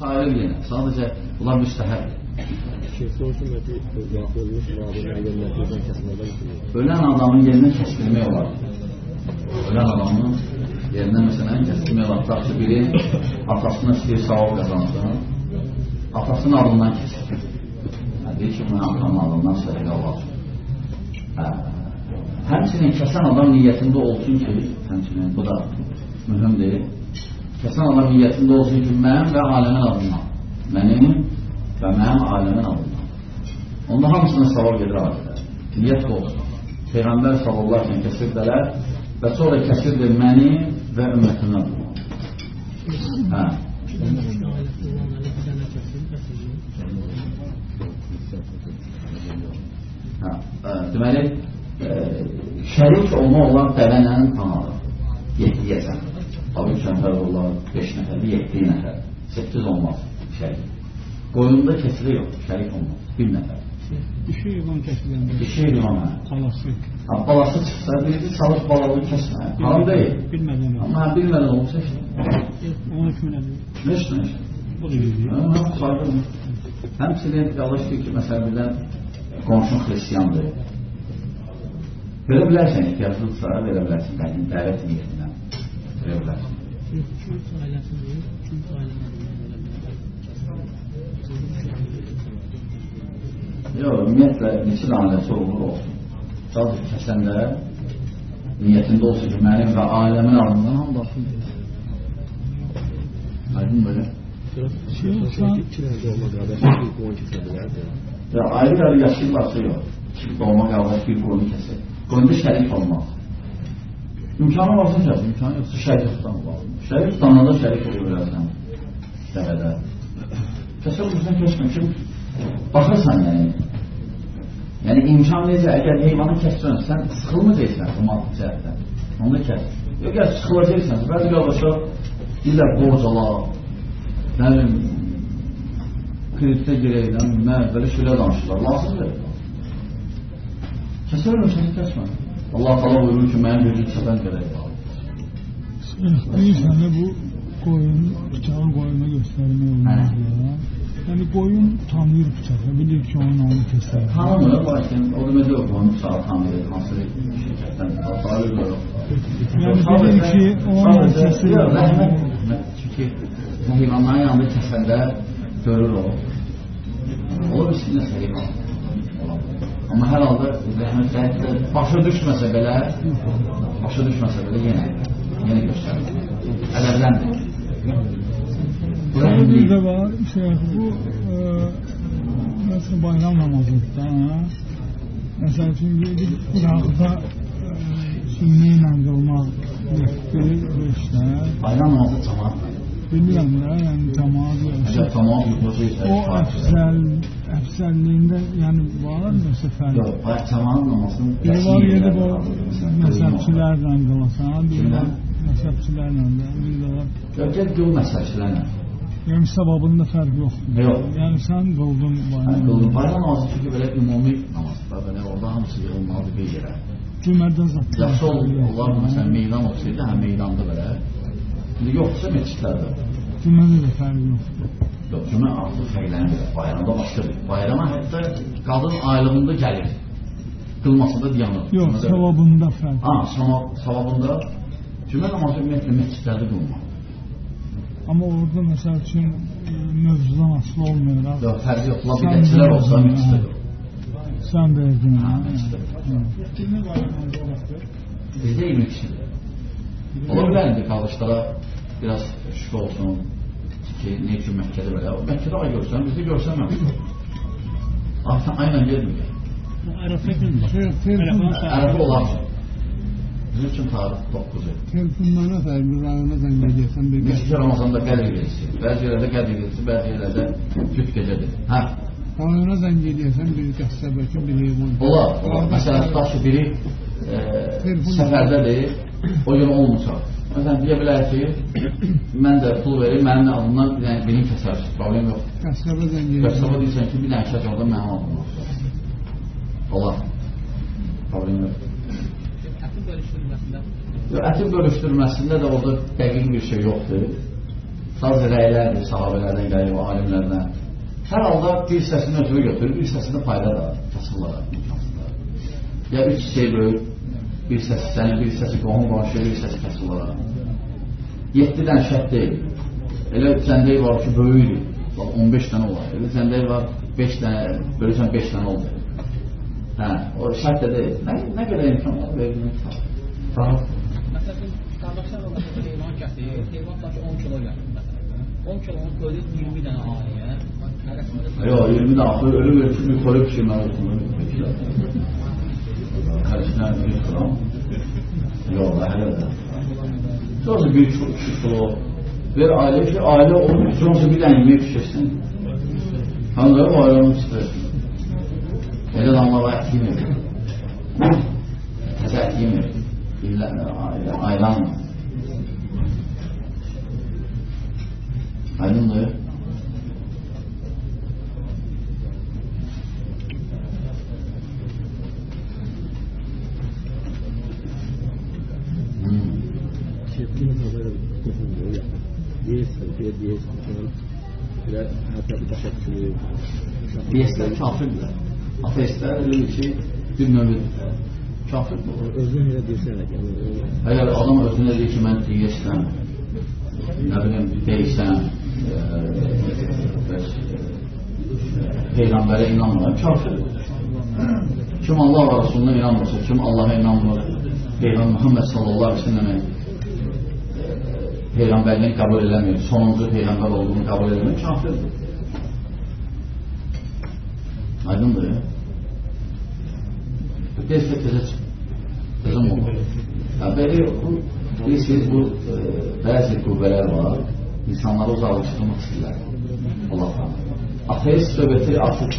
sayılır yenə. Sadəcə bunlar müstəhəbdir. Ölən adamın yerindən kəsilmək olar. Ölən adamın yerindən məsələn kəsilmək olar. Taxçı biri atasına istəyir savab qazansın, atasının alından kəsir. Deyir ki, bunun atanın alından sədəqə olar. Həmçinin kəsən adam niyyətində olsun ki, həmçinin bu da mühümdir. Kəsən adam niyyətində olsun ki, mənim və aləmin adından, mənim və mənim aləmin adından. Onda hamısına savab gedir adələr. Niyyət olsun. Peyğəmbər sallallahu aleyhi və kəsirdələr və sonra kəsirdir mənim və ümmətin adından. Deməli, şərik olma olan dəvənənin tamamı 7 yəsən. Tabii 3 nəfər olar, 5 nəfər, 7 nəfər, 8 olmaz şərik. Qoyunda kəsili yox, şərik olmaz, 1 nəfər. Dişi heyvan kəsiləndə. Dişi heyvan, balası. Balası çıxsa, birisi çalış balalı kəsmə. Haram deyil. Bilmədən olur. Amma bilmədən olursa ki. Ona hükmünə deyil. Neçə? Bu da deyil. Sayılır. Həmçinin yalış deyil ki, məsələn, birdən qonşun xristiyandır. Verə bilərsən, ehtiyaclıdırsa, verə bilərsən, bəlkə dəvət niyyətindən verə bilərsən. Kürt ailəsi deyil, Kürt ailəsi yox, ümumiyyətlə, neçə ailəsi olur olsun. Sadəcə kəsəndə niyyətində olsun ki, mənim və ailəmin adından hamı daxil deyil. Aydın böyle? Ya ayrı-ayrı yaşayırlarsa yox. Doğma qardaş bir qoyunu kəsir. Qoyunda şərik olmaz. İmkanı varsa kəsin, imkanı yoxsa şərik tutan var. Şərik tutanla da şərik olur bilərsən. Dəvədə. Kəsə olursan kəsmə ki, baxırsan yəni. Yəni imkan necə, əgər heyvanı kəssən, sən sıxılmayacaqsan bu maddi cəhətdən. Onu da kəs. Yox, gəl sıxılacaqsan. Bəzi qardaşlar deyirlər borcala, nəlim, kreditə girəkdən, belə şeylə danışırlar. Lazımdır. Kəsər ölürsən, kəsmə. Allah qala buyurur ki, mənim gözü çədən gələk. Deyirsən də bu qoyun, bıçağı qoyuna göstərmək olmaz ya. Yəni qoyun tanıyır bıçağı, bilir ki, onun onu kəsər. Tanımır, lakin o demədə yox, onun bıçağı tanıyır, hansı şirkətdən sayılır yox. Yəni bilir ki, onun kəsir. Çünki heyvanların yanında kəsəndə görür o. Olur üstünə heyvan. Amma hər halda başa düşməsə belə yenə göstərir. Ədəbləndir. Bir də var, bu məsələn bayram namazında, məsəl üçün Irakda sünni ilə qılmaq 7-5-də. Bayram namazı cəmaat. Bilmirəm də, yəni cəmaat yoxsa. O əfsəlliyində yəni var nəsə fərq? Yox, cəmaat namazının biri var yedi bu məsəbçilərlə qılasan, biri var məsəbçilərlə də, biri də var. Gəl qıl məsəbçilərlə. Yəni savabında fərq yoxdur. Yox. Yəni sən qıldın bayram. Qıldın. Bayram namazı çünki belə ümumi namazdır. Belə orada hamısı yığılmalıdır bir yerə. Cümədə zat. Yaxşı onlar məsələn meydan olsaydı, həm meydanda belə. İndi yoxsa məscidlərdə. Cümədə də fərq yoxdur. Yox, cümə artıq fərqlənir. Bayramda başqadır. Bayrama hətta qadın aylığında gəlir. Qılmasında dayanır. Yox, savabında fərq. Savabında cümə namazı ümumiyyətlə məscidlərdə qılmalı. Amma orada məsəl üçün mövzudan asılı olmayaraq. Yox, fərqi yox. Bidətçilər olsa məsciddə yox. Sən verdin. Kimə bayramda olaqdır? Bizdə 22-dir. Ola bilərdir qardaşlara biraz şübhə olsun ki, ne üçün Məkkədə belə? Məkkədə ay görsən, bizi görsənməmiş. Aynen gelmiyor. Ərəfə olar. Bizim üçün tarix 9-dur. Telefonlara fərqli rayona zəng edirsən. Neçə Ramazanda qədr gecəsi. Bəzi yerlərdə qədr gecəsi, bəzi yerlərdə cüt gecədir. Rayona zəng edirsən, biri qəssəbə üçün, biri heyvan. Olar. Məsələn, tutaq ki, biri səfərdədir, o gün olmuşaq. Məsələn, deyə bilər ki, mən də pul verir, mənim adımdan birini kəsərsin, problem yox. Qəssəbə zəng edirsən. Qəssəbə deyirsən ki, bir dənə kəs orada mənim adımdan. Olar. Problem yox. Ətin bölüşdürməsində də orada dəqiq bir şey yoxdur. Sadəcə rəylərdir, sahabələrdən gəlir, alimlərdən. Hər halda bir hissəsini özünü götürür, bir hissəsində fayda da kasırlar, imkansızlar. Ya üç şey böyük, bir hissəsi sənin, bir hissəsi qohum qonşuya, bir hissəsi kasırlar. 7 dənə şərt deyil. Elə səndəyi var ki, böyüdür. 15 dənə olar. Elə səndəyi var 5 dənə, bölürsən 5 dənə oldu. Hə, o şərt də deyil. Nə qədər imkan var, verilmək var. Rahat. Məsələn, qardaşlar arasında heyvan kəsir, heyvan da ki 10 kilo gəlir. 10 kilonu bölür 20 dənə ailəyə. Yox, 20 dənə axır, ölü ölçü bir koru pişirmək olsun. Karışından bir kuram. Yox, hələ də. Sonrası bir kilo. Ver aile ki, aile onun sonrası bir dənə yemək pişirsin. Hanımları o ailənin pişirsin. Elə damlar ət yemir. Təzə ət yemir. Aylan. Aydındır. Diyesler kafirdir. Ateistler öyle bir şey bir növüdür. Kafirdir. Özünü elə deyirsən. Eğer adam özüne deyir ki ben diyesem, ne bileyim değilsem, Peygamber'e inanmıyor, kafirdir. Kim Allah ve Resulüne inanmırsa, kim Allah'a inanmır, Peygamber Muhammed sallallahu aleyhi ve sellem'e Peygamberliğini kabul edemiyor, sonuncu peygamber olduğunu kabul edemiyor, kafirdir. Aydındır ya. Tezke tezim olur. Böyle bilirsiniz bu bazı kuvveler var, insanları uzaklaştırmak isterler. Allah'tan. Ateist söhbəti artıq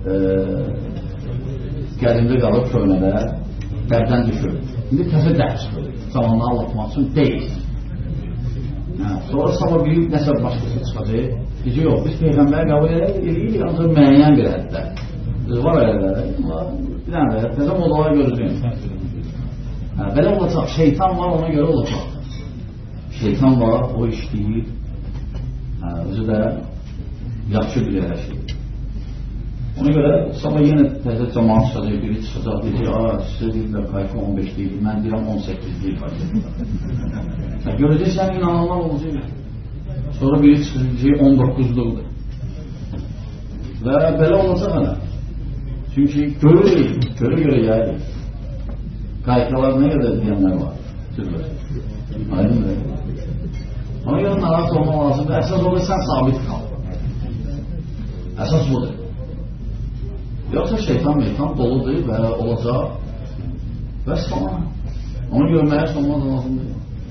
qədimdə qalıb köynədə dərdən düşür. İndi təzə dərd çıxır. Zamanını anlatmaq üçün deyil. Sonra sabah bir nəsə başqası çıxacaq. Biz yox, biz Peyğəmbəri qəbul edirik, ancaq müəyyən bir həddə. Biz var elələri, bir dənə də təzə modalar görürük. Belə olacaq, şeytan var, ona görə olacaq. Şeytan var, o işləyir. Özü də yaxşı bilir hər şey. Ona görə sabah yenə təzə cəmaat çıxacaq, biri çıxacaq, deyəcək, sizə deyirlər, qayqı 15 deyil, mən deyirəm 18 deyil qayqı. Görəcək, sən inananlar olacaq. Sonra biri çıxacaq, 19'luqdur. Və belə olacaq hələ. Çünki görə yayır. Qayqalar nə qədər deyənlər var. Aydın da. Ona görə narahat olmaq lazımdır. Əsas olur, sən sabit qal. Əsas budur. Yoxsa şeytan doludur və olacaq və sonra. Onu görməyə sonmaz lazımdır.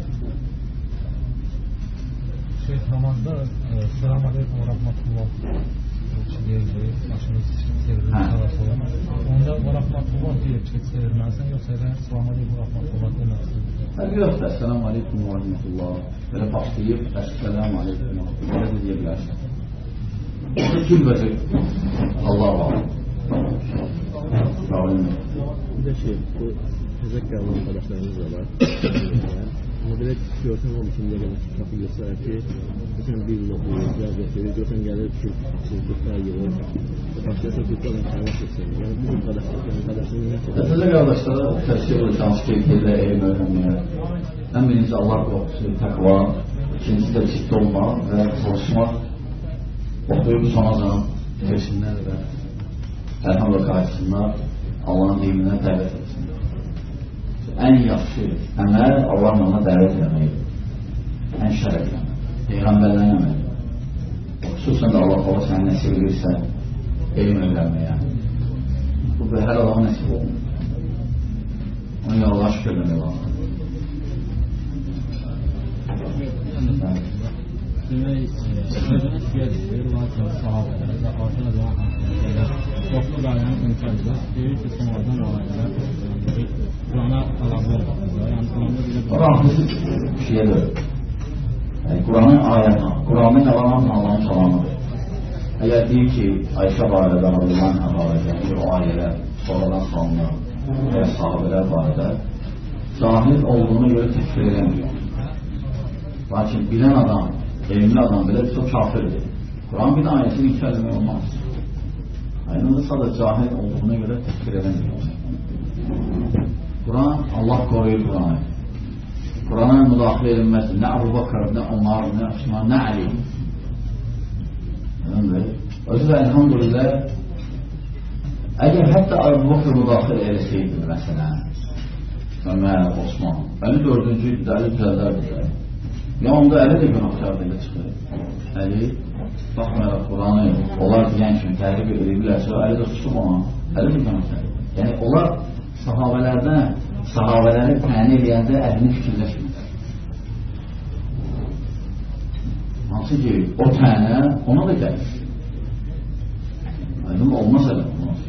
Namazda Selamun Aleyküm ve Rahmetullah deyildi, başımız çevirir arası olan. Onda ve Rahmetullah deyip çevirmezsen yoksa da Selamun Aleyküm ve Rahmetullah demezsin. Yox, Selamun Aleyküm ve Rahmetullah belə başlayıb, Selamun Aleyküm ve Rahmetullah belə deyə bilərsən. Orada gülbəcək Allah var. Bir de bu tezek qalan arkadaşlarımız da var. Ama belə görsən onun içində gələn kitabı göstərir ki, məsələn bir yıl oxuyur, görsən gəlir ki, qırqlar yılır, başlayırsa qırqlarla tərəf etsin. Yəni bizim qardaşlarımız nə qədər? Təzə qardaşlara təşkil olur, şans keyfiyyətlə elm öyrənməyə. Ən birinci Allah qorxusu, təqva, ikincisi də ciddi olmaq və çalışmaq, oxuyub sonacan versinlər və əlhamdülillah qayıtsınlar, Allahın dininə dəvət etsinlər. Ən yaxşı əməl Allah'ın dəvət etməkdir. Ən şərəfli əməl. Peyğəmbərlərin əməlidir. Xüsusən də Allah səni nəsib edirsə, elm öyrənməyə. Bu hər Allah'a nəsib olmur. Onu Allah'a şükür etmək lazım. Demək, sözünüz gəlir, lakin sahabələr və artıq da çoxlu dayanın imkanıdır. Deyir ki, sonradan olaylar Kur'an'a alaqlı olmaqdır. Yəni, Kur'an'da bilə Rahmeti bir şeydir. Kur'an'ın ayətini, Kur'an'ın yalanın Allah'ın salamıdır. Əgər deyir ki, Ayşə barədə, Allah'ın barədə, o ayələr sonradan salınır və sahabələr barədə zahir olduğuna görə təkfir edəmiyor. Lakin bilən adam elmli adam belə çox kafirdir. Quran bir ayəsini inkar etmək olmaz. Aynında sadəcə cahil olduğuna görə təkfir edəmir. Quran, Allah qoruyur Quranı. Qurana müdaxilə edilməzdir. Nə Əbu Bakır, nə Ömər, nə Osman, nə Ali. Özü də elhamdülillah, əgər hətta Əbu Bakır müdaxilə eləsəydir məsələn, Ömər, Osman, 54-cü ildə Əli düzəldərdir. Ya onda Əli də günahkardır ilə çıxır. Əli, baxmayaraq Quranı, onlar deyən kimi təhrif edirlərsə, Əli də tutub ona, Əli də günahkardır. Yəni, onlar sahabələri təni eləyəndə əlini fikirləşmir. Hansı ki, o tənə ona da gəlir. Aydın olmaz elə.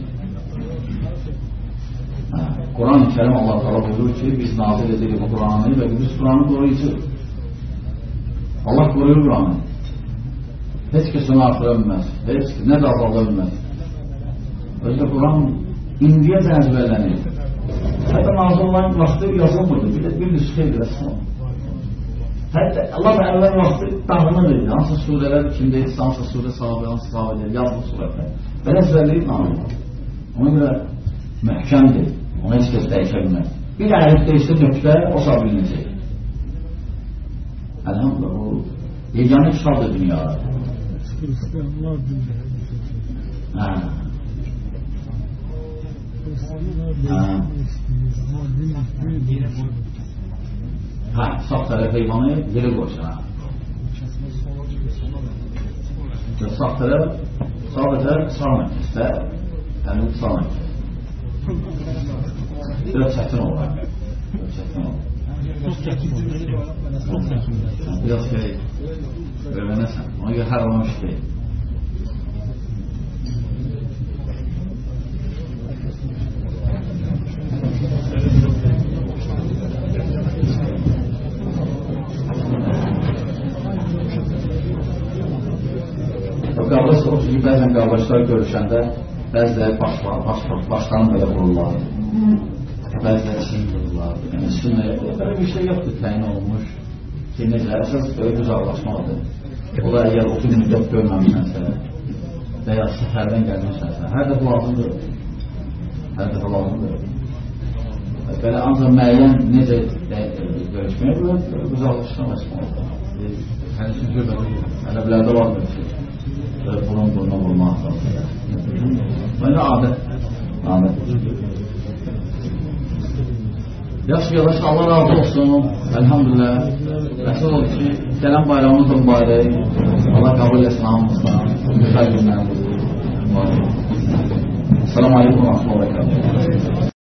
Quran-ı Kerim Allah təala buyurur ki, biz nazil edirik bu Quranı və biz Quranı qoruyucudur. Allah qoruyur Quranı. Heç kəs onu artıra bilməz, heç nə də azalda bilməz. Özdə Quran indiyə cəzbələnir. Hətta nazil olan vaxtı yazılmırdı, bir nüsxeydi rəsmə. Hətta Allah əvvəl vaxtı dağınırdı, hansı surələr kimdeydi, hansı surə sahabə, hansı sahabələr, yazdı surətlər. Belə əzbərləyib namıdır. Ona görə məhkəmdir, ona heç kəs dəyişə bilməz. Bir əlif deyişdə nöqtə, o sağ bilinəcək. Əlhamdülillah, o yeganə kitabdır dünyada. Hristiyanlar dinləyir. Sağ tərəf heyvanı yeri qoysun. Sağ tərəf sadəcə sağ mərkəzdə, yəni sağ mərkəz. Biraz çətin olur. Biraz öyrənəsən. Ona görə hər olmuş deyil. Qardaş olsun ki, bəzən qardaşlar görüşəndə bəziləri başlarını belə vururlar, bəziləri çiyin vururlar. Yəni, belə bir şey yoxdur, təyin olunmuş ki, necə, əsas böyle uzaqlaşmalıdır. O da əgər 30 müddət görməmişsənsə və ya səfərdən gəlmişsənsə, hər dəfə lazımdır. Hər dəfə lazımdır. Belə ancaq müəyyən necə görüşməyə uzaqlaşmaq olmalıdır. Həlisin görmədir, ədəblərdə vardır ki, burun buruna vurmaq lazımdır. Böyle adət. Yaxşı qardaş, Allah razı olsun. Elhamdülillah. Rəsul oldu ki, gələn bayramımız mübarək. Allah qəbul etsin hamımızdan. Güzel günlərimiz. Selamun aleyküm və rəhmətullah.